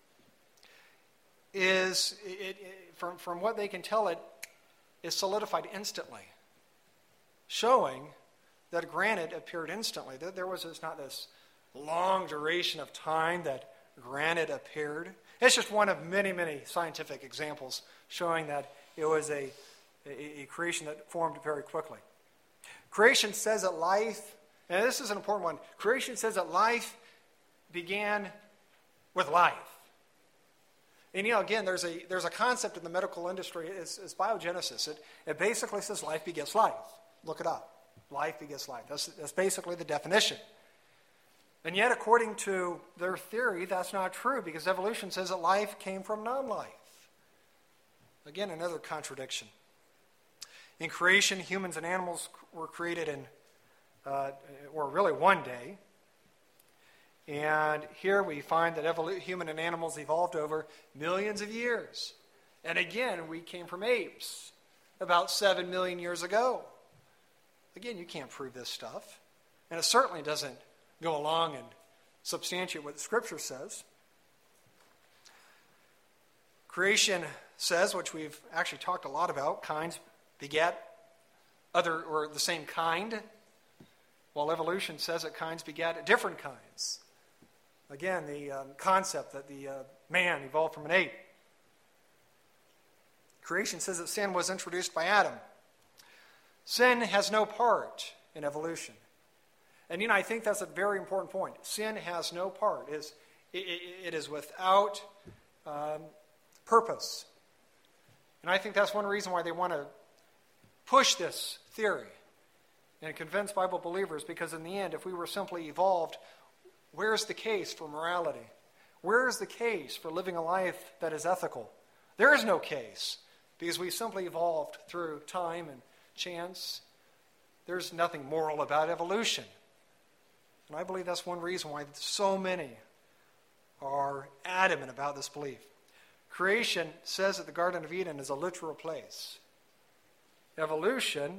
is, from what they can tell, it is solidified instantly, showing that granite appeared instantly. There was not this long duration of time that granite appeared. It's just one of many, many scientific examples showing that it was a creation that formed very quickly. Creation says that life, and this is an important one, creation says that life began with life. And again, there's a concept in the medical industry, it's biogenesis. It basically says life begets life. Look it up. Life begets life. That's basically the definition. And yet, according to their theory, that's not true, because evolution says that life came from non-life. Again, another contradiction. In creation, humans and animals were created in, or really one day. And here we find that human and animals evolved over millions of years. And again, we came from apes about 7 million years ago. Again, you can't prove this stuff. And it certainly doesn't go along and substantiate what the Scripture says. Creation says, which we've actually talked a lot about, kinds beget other or the same kind, while evolution says that kinds beget different kinds. Again, the concept that the man evolved from an ape. Creation says that sin was introduced by Adam. Sin has no part in evolution. And I think that's a very important point. Sin has no part. It is without purpose. And I think that's one reason why they want to push this theory and convince Bible believers, because in the end, if we were simply evolved, where's the case for morality? Where is the case for living a life that is ethical? There is no case, because we simply evolved through time and chance. There's nothing moral about evolution. And I believe that's one reason why so many are adamant about this belief. Creation says that the Garden of Eden is a literal place. Evolution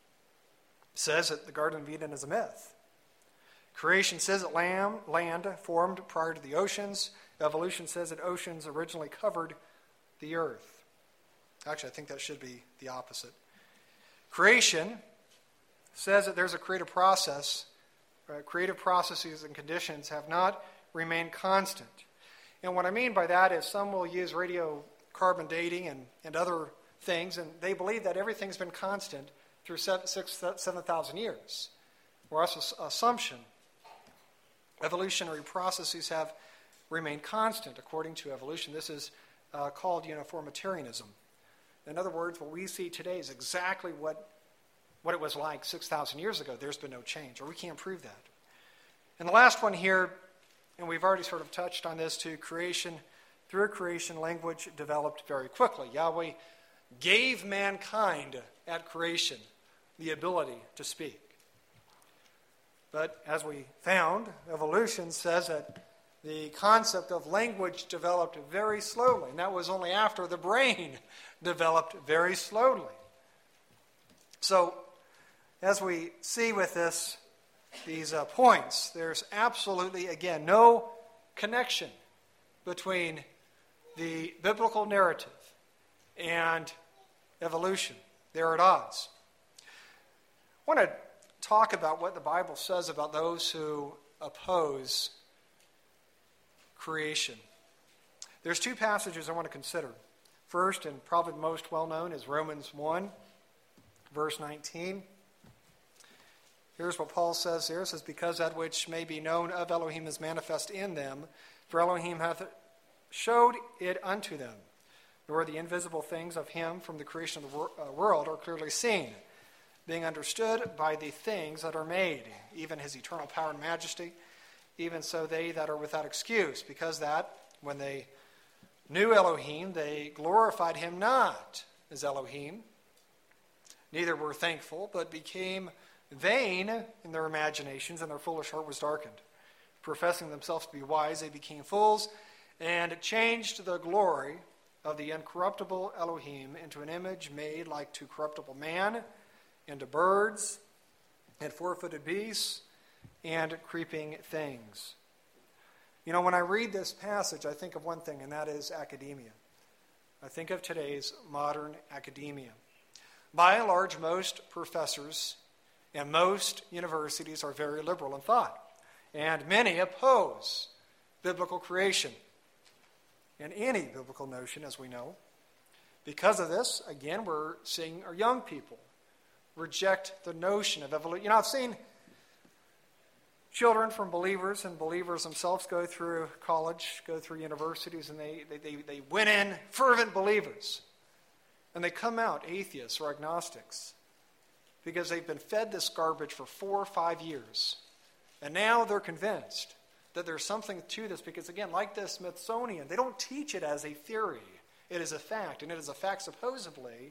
says that the Garden of Eden is a myth. Creation says that land formed prior to the oceans. Evolution says that oceans originally covered the earth. Actually, I think that should be the opposite. Creation says that there's a creative process. Creative processes and conditions have not remained constant. And what I mean by that is some will use radiocarbon dating and other things, and they believe that everything's been constant through 7,000 years. Whereas assumption, evolutionary processes have remained constant according to evolution. This is called uniformitarianism. In other words, what we see today is exactly what it was like 6,000 years ago. There's been no change, or we can't prove that. And the last one here, and we've already sort of touched on this too, through creation, language developed very quickly. Yahweh gave mankind at creation the ability to speak. But as we found, evolution says that the concept of language developed very slowly, and that was only after the brain developed very slowly. So, as we see with these points, there's absolutely, again, no connection between the biblical narrative and evolution. They're at odds. I want to talk about what the Bible says about those who oppose creation. There's two passages I want to consider. First, and probably the most well-known, is Romans 1, verse 19. Here's what Paul says here. It says, because that which may be known of Elohim is manifest in them, for Elohim hath showed it unto them. Nor the invisible things of him from the creation of the world are clearly seen, being understood by the things that are made, even his eternal power and majesty, even so they that are without excuse, because that when they knew Elohim, they glorified him not as Elohim, neither were thankful, but became vain in their imaginations, and their foolish heart was darkened. Professing themselves to be wise, they became fools, and changed the glory of the incorruptible Elohim into an image made like to corruptible man, and to birds, and four-footed beasts, and creeping things. When I read this passage, I think of one thing, and that is academia. I think of today's modern academia. By and large, most professors and most universities are very liberal in thought, and many oppose biblical creation and any biblical notion, as we know. Because of this, again, we're seeing our young people reject the notion of evolution. I've seen children from believers and believers themselves go through college, go through universities, and they went in fervent believers. And they come out atheists or agnostics because they've been fed this garbage for 4 or 5 years. And now they're convinced that there's something to this because, again, like the Smithsonian, they don't teach it as a theory. It is a fact, and it is a fact supposedly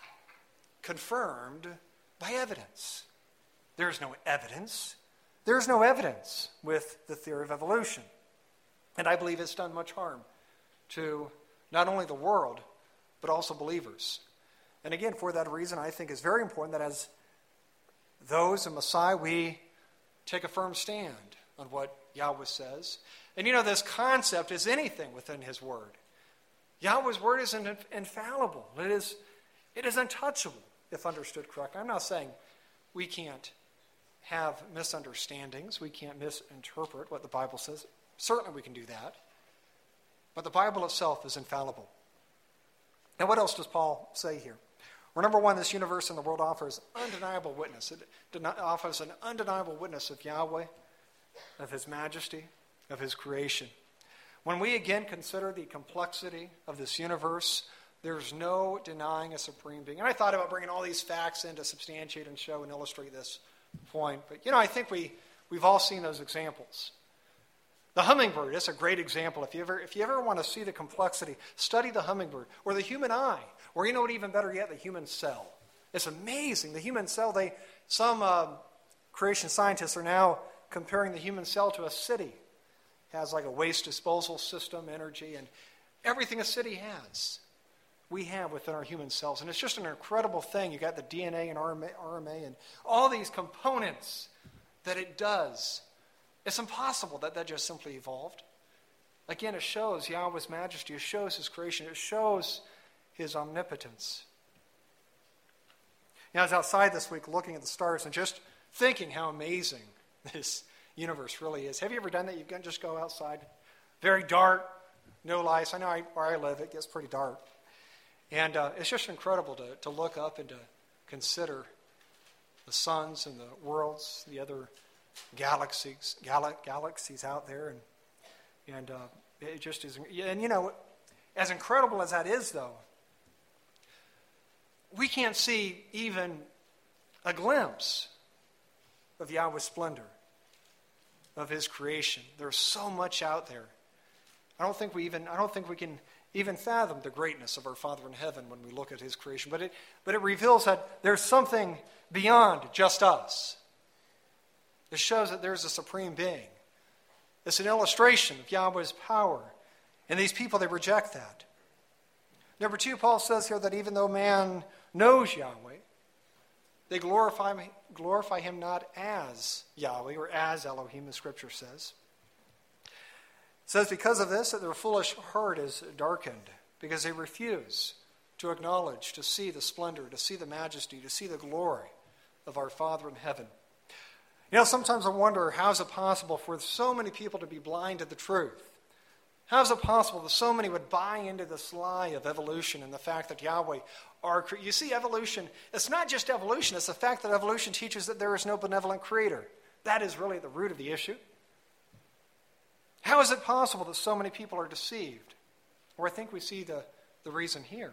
confirmed by evidence. There's no evidence. There's no evidence with the theory of evolution. And I believe it's done much harm to not only the world, but also believers. And again, for that reason, I think it's very important that as those in Messiah, we take a firm stand on what Yahweh says. And this concept is anything within his word. Yahweh's word is infallible. It is untouchable if understood correctly. I'm not saying we can't have misunderstandings. We can't misinterpret what the Bible says. Certainly we can do that. But the Bible itself is infallible. Now, what else does Paul say here? Well, number one, this universe and the world offers undeniable witness. It offers an undeniable witness of Yahweh, of his majesty, of his creation. When we again consider the complexity of this universe, there's no denying a supreme being. And I thought about bringing all these facts in to substantiate and show and illustrate this point. But, I think we've all seen those examples. The hummingbird is a great example. If you ever want to see the complexity, study the hummingbird or the human eye, or what, even better yet, the human cell. It's amazing. The human cell, some creation scientists are now comparing the human cell to a city. It has like a waste disposal system, energy, and everything a city has, we have within our human cells. And it's just an incredible thing. You got the DNA and RNA and all these components that it does. It's impossible that just simply evolved. Again, it shows Yahweh's majesty. It shows his creation. It shows his omnipotence. I was outside this week looking at the stars and just thinking how amazing this universe really is. Have you ever done that? You can just go outside. Very dark, no lights. I know where I live, it gets pretty dark. And it's just incredible to look up and to consider the suns and the worlds, the other galaxies out there, and it just is. And as incredible as that is, though, we can't see even a glimpse of Yahweh's splendor, of his creation. There's so much out there. I don't think we can even fathom the greatness of our Father in heaven when we look at his creation. But it reveals that there's something beyond just us. It shows that there's a supreme being. It's an illustration of Yahweh's power. And these people, they reject that. Number two, Paul says here that even though man knows Yahweh, they glorify him not as Yahweh or as Elohim, the scripture says. It says because of this, that their foolish heart is darkened, because they refuse to acknowledge, to see the splendor, to see the majesty, to see the glory of our Father in heaven. Sometimes I wonder, how is it possible for so many people to be blind to the truth? How is it possible that so many would buy into this lie of evolution and the fact that Yahweh you see, evolution, it's not just evolution, it's the fact that evolution teaches that there is no benevolent creator. That is really the root of the issue. How is it possible that so many people are deceived? Well, I think we see the reason here.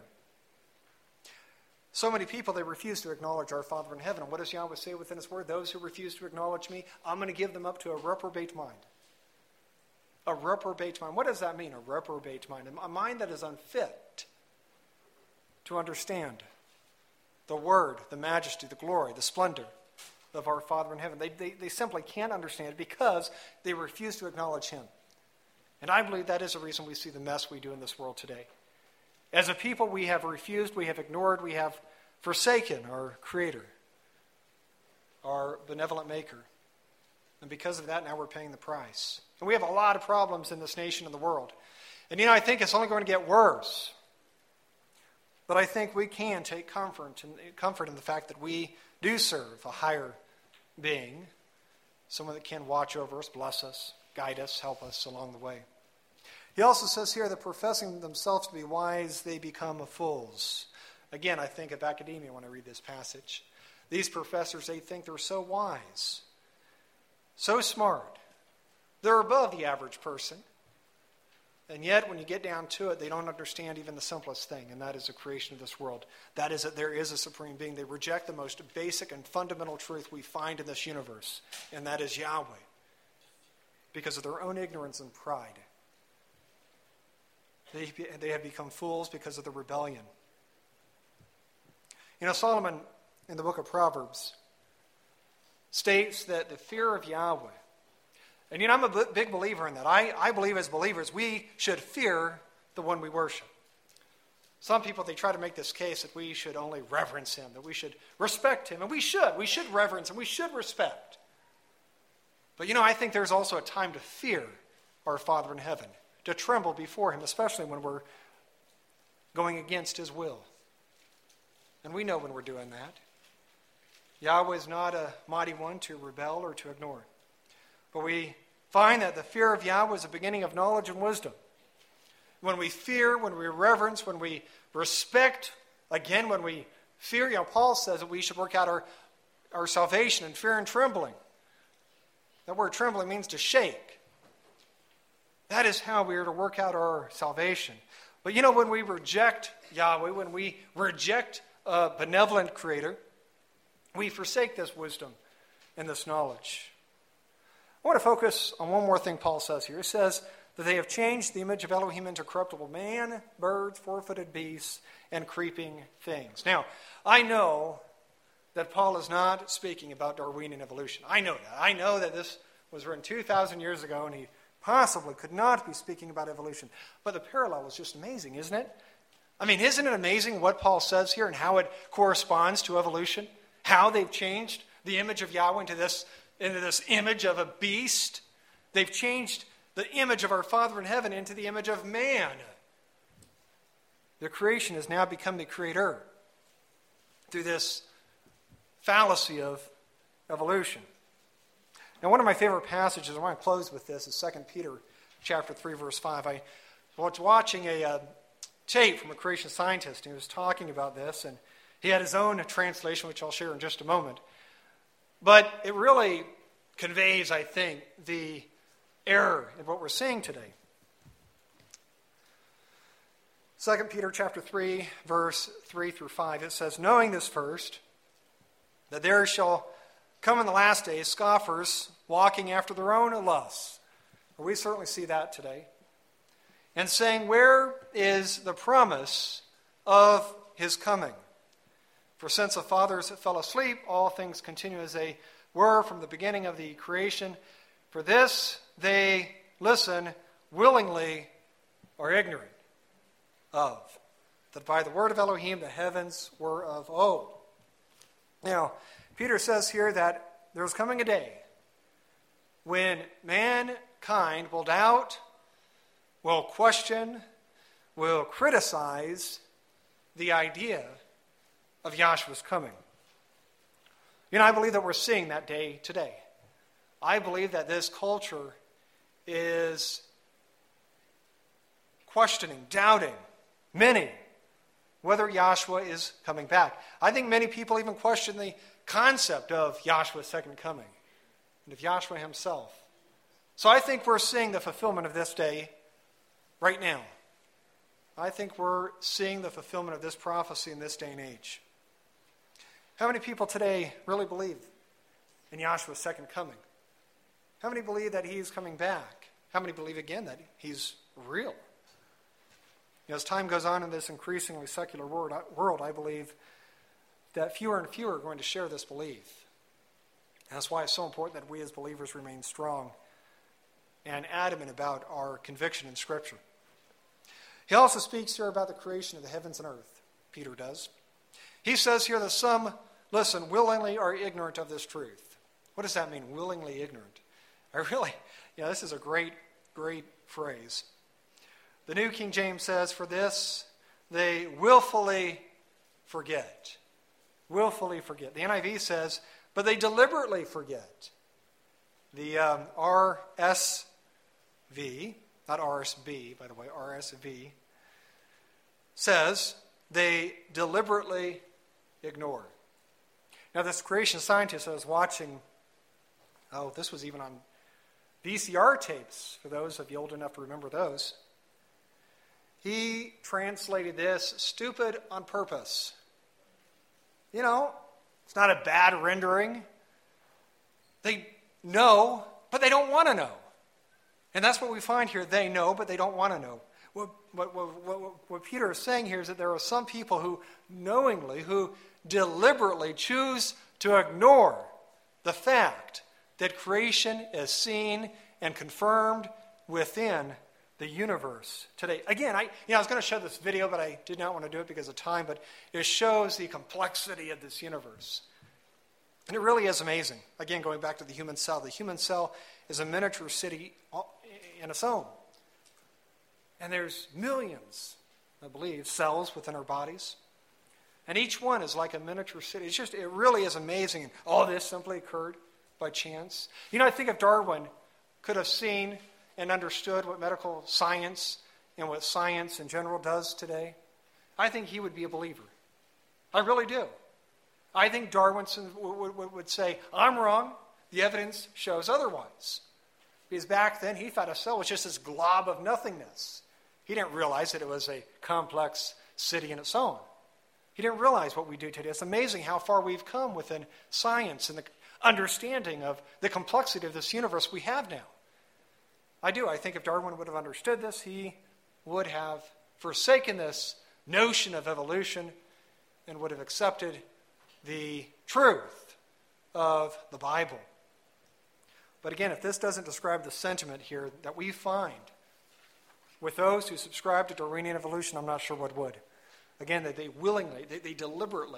So many people, they refuse to acknowledge our Father in heaven. And what does Yahweh say within his word? Those who refuse to acknowledge me, I'm going to give them up to a reprobate mind. A reprobate mind. What does that mean, a reprobate mind? A mind that is unfit to understand the word, the majesty, the glory, the splendor of our Father in heaven. They simply can't understand it because they refuse to acknowledge him. And I believe that is the reason we see the mess we do in this world today. As a people, we have refused, we have ignored, we have forsaken our Creator, our benevolent Maker. And because of that, now we're paying the price. And we have a lot of problems in this nation and the world. And I think it's only going to get worse. But I think we can take comfort in the fact that we do serve a higher being, someone that can watch over us, bless us, guide us, help us along the way. He also says here that professing themselves to be wise, they become fools. Again, I think of academia when I read this passage. These professors, they think they're so wise, so smart. They're above the average person. And yet, when you get down to it, they don't understand even the simplest thing, and that is the creation of this world. That is that there is a supreme being. They reject the most basic and fundamental truth we find in this universe, and that is Yahweh, because of their own ignorance and pride. They have become fools because of the rebellion. Solomon, in the book of Proverbs, states that the fear of Yahweh, and I'm a big believer in that. I believe as believers we should fear the one we worship. Some people, they try to make this case that we should only reverence him, that we should respect him, and we should. We should reverence and we should respect. But I think there's also a time to fear our Father in heaven, to tremble before him, especially when we're going against his will. And we know when we're doing that. Yahweh is not a mighty one to rebel or to ignore. But we find that the fear of Yahweh is the beginning of knowledge and wisdom. when we fear, when we reverence, when we respect, again, when we fear, Paul says that we should work out our salvation in fear and trembling. That word trembling means to shake. That is how we are to work out our salvation. But when we reject Yahweh, when we reject a benevolent Creator, we forsake this wisdom and this knowledge. I want to focus on one more thing Paul says here. He says that they have changed the image of Elohim into corruptible man, birds, four-footed beasts, and creeping things. Now, I know that Paul is not speaking about Darwinian evolution. I know that. I know that this was written 2,000 years ago, and he possibly could not be speaking about evolution. But the parallel is just amazing, isn't it? I mean, isn't it amazing what Paul says here and how it corresponds to evolution? How they've changed the image of Yahweh into this image of a beast. They've changed the image of our Father in heaven into the image of man. The creation has now become the creator through this fallacy of evolution. Now, one of my favorite passages, I want to close with this, is 2 Peter chapter 3, verse 5. I was watching a tape from a creation scientist, and he was talking about this, and he had his own translation, which I'll share in just a moment. But it really conveys, I think, the error in what we're seeing today. 2 Peter chapter 3, verse 3 through 5, it says, "Knowing this first, that there shall come in the last days scoffers walking after their own lusts." We certainly see that today. "And saying, where is the promise of his coming? For since the fathers fell asleep, all things continue as they were from the beginning of the creation. For this they listen willingly or ignorant of, that by the word of Elohim the heavens were of old." Now, Peter says here that there's coming a day when mankind will doubt, will question, will criticize the idea of Yahshua's coming. I believe that we're seeing that day today. I believe that this culture is questioning, doubting, many, whether Yahshua is coming back. I think many people even question the concept of Yahshua's second coming and of Yahshua himself. So I think we're seeing the fulfillment of this day right now. I think we're seeing the fulfillment of this prophecy in this day and age. How many people today really believe in Yahshua's second coming? How many believe that he's coming back? How many believe again that he's real? As time goes on in this increasingly secular world, I believe that fewer and fewer are going to share this belief. And that's why it's so important that we as believers remain strong and adamant about our conviction in Scripture. He also speaks here about the creation of the heavens and earth, Peter does. He says here that some, listen, willingly are ignorant of this truth. What does that mean, willingly ignorant? This is a great, great phrase. The New King James says, "For this they willfully forget." Willfully forget. The NIV says, "But they deliberately forget." The RSV, not RSB, by the way, RSV, says they deliberately ignore. Now, this creation scientist I was watching, this was even on VCR tapes, for those of you old enough to remember those. He translated this, "stupid on purpose." It's not a bad rendering. They know, but they don't want to know. And that's what we find here. They know, but they don't want to know. What Peter is saying here is that there are some people who knowingly, who deliberately choose to ignore the fact that creation is seen and confirmed within the universe today. Again, I was going to show this video, but I did not want to do it because of time, but it shows the complexity of this universe. And it really is amazing. Again, going back to the human cell. The human cell is a miniature city in its own. And there's millions, I believe, cells within our bodies. And each one is like a miniature city. It really is amazing. And all this simply occurred by chance. I think if Darwin could have seen and understood what medical science and what science in general does today, I think he would be a believer. I really do. I think Darwinson would say, I'm wrong. The evidence shows otherwise. Because back then, he thought a cell was just this glob of nothingness. He didn't realize that it was a complex city in its own. He didn't realize what we do today. It's amazing how far we've come within science and the understanding of the complexity of this universe we have now. I do. I think if Darwin would have understood this, he would have forsaken this notion of evolution and would have accepted the truth of the Bible. But again, if this doesn't describe the sentiment here that we find with those who subscribe to Darwinian evolution, I'm not sure what would. Again, that they willingly, they deliberately,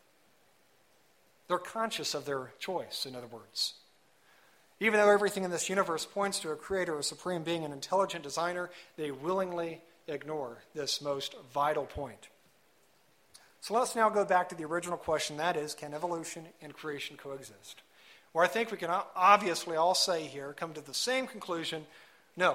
they're conscious of their choice, in other words. Even though everything in this universe points to a creator, a supreme being, an intelligent designer, they willingly ignore this most vital point. So let's now go back to the original question, that is, can evolution and creation coexist? Where I think we can obviously all say here, come to the same conclusion, no,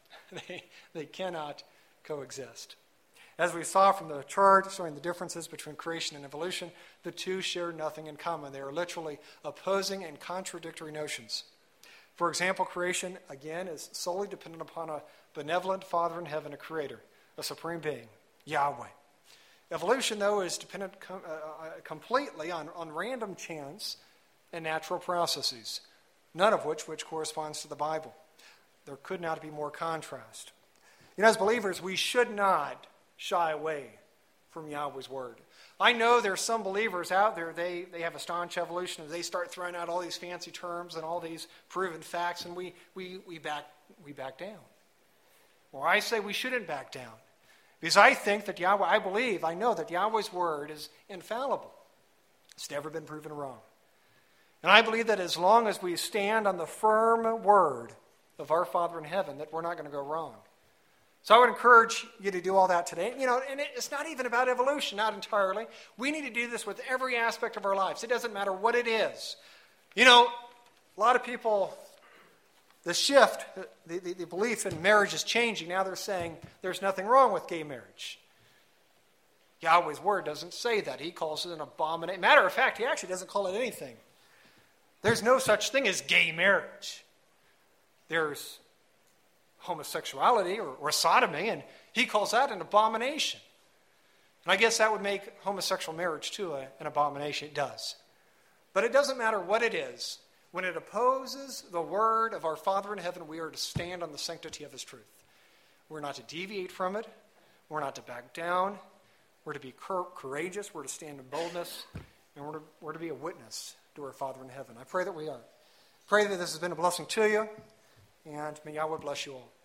they cannot coexist. As we saw from the chart showing the differences between creation and evolution, the two share nothing in common. They are literally opposing and contradictory notions. For example, creation, again, is solely dependent upon a benevolent Father in heaven, a creator, a supreme being, Yahweh. Evolution, though, is dependent completely on random chance and natural processes, none of which corresponds to the Bible. There could not be more contrast. As believers, we should not shy away from Yahweh's word. I know there are some believers out there, they have a staunch evolution, and they start throwing out all these fancy terms and all these proven facts, and we back down. Or I say we shouldn't back down. Because I think that I know that Yahweh's word is infallible. It's never been proven wrong. And I believe that as long as we stand on the firm word of our Father in heaven, that we're not going to go wrong. So I would encourage you to do all that today. And it's not even about evolution, not entirely. We need to do this with every aspect of our lives. It doesn't matter what it is. A lot of people, the shift, the belief in marriage is changing. Now they're saying there's nothing wrong with gay marriage. Yahweh's word doesn't say that. He calls it an abomination. Matter of fact, he actually doesn't call it anything. There's no such thing as gay marriage. There's homosexuality or sodomy, and he calls that an abomination. And I guess that would make homosexual marriage too an abomination. It does. But it doesn't matter what it is. When it opposes the word of our Father in heaven, we are to stand on the sanctity of his truth. We're not to deviate from it. We're not to back down. We're to be courageous. We're to stand in boldness. And we're to be a witness to our Father in heaven. I pray that we are. Pray that this has been a blessing to you. And may Yahweh bless you all.